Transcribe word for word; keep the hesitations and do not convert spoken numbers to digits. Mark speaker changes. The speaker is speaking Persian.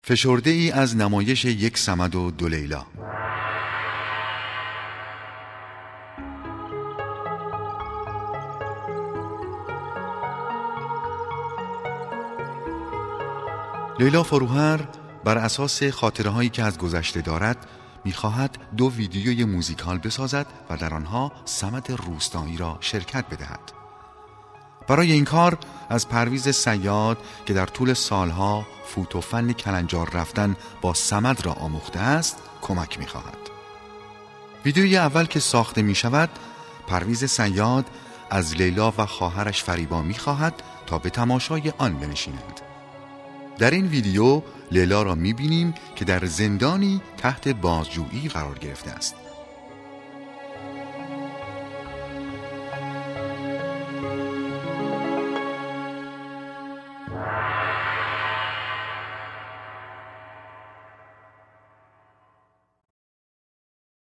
Speaker 1: فشرده ای از نمایش یک صمد و دو لیلا. لیلا فروهر بر اساس خاطره هایی که از گذشته دارد می‌خواهد دو ویدیوی موزیکال بسازد و در آنها صمد روستایی را شرکت بدهد. برای این کار از پرویز صیاد که در طول سالها فوت و فن کلنجار رفتن با صمد را آموخته است کمک می‌خواهد. ویدیوی اول که ساخته می‌شود، پرویز صیاد از لیلا و خواهرش فریبا می‌خواهد تا به تماشای آن بنشینند. در این ویدیو لیلا را می‌بینیم که در زندانی تحت بازجویی قرار گرفته است.